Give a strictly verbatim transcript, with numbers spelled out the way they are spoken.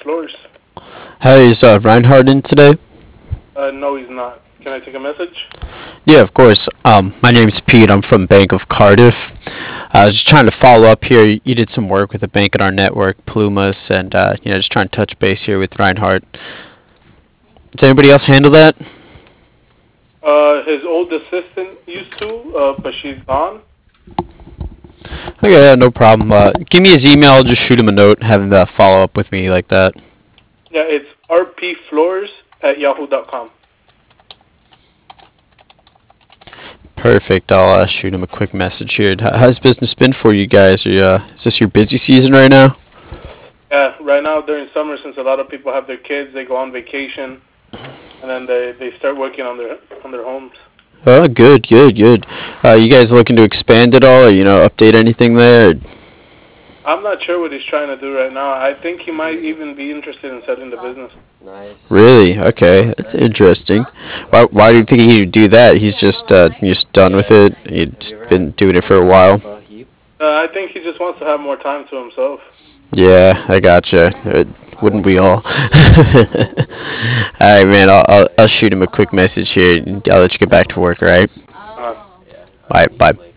Floors. Hey, is uh, Reinhardt in today? Uh, no, he's not. Can I take a message? Yeah, of course. Um, my name's Pete. I'm from Bank of Cardiff. I was just trying to follow up here. You did some work with a bank in our network, Plumas, and uh, you know, just trying to touch base here with Reinhardt. Does anybody else handle that? Uh, his old assistant used to, uh, but she's gone. Okay, yeah, no problem. Uh, give me his email. I'll just shoot him a note, have him uh, follow up with me like that. Yeah, it's rpfloors at yahoo dot com. Perfect. I'll uh, shoot him a quick message here. H- How's business been for you guys? Are you, uh, is this your busy season right now? Yeah, right now during summer, since a lot of people have their kids, they go on vacation, and then they, they start working on their on their homes. Oh, good, good, good. Uh, you guys looking to expand at all, or you know, update anything there? I'm not sure what he's trying to do right now. I think he might even be interested in selling the business. Really? Okay, that's interesting. Why, why do you think he would do that? He's just uh, just done with it. He's been doing it for a while. Uh, I think he just wants to have more time to himself. Yeah, I gotcha. Uh, wouldn't we all? All right, man. I'll, I'll I'll shoot him a quick message here. And I'll let you get back to work. All right. Uh, All right. Bye.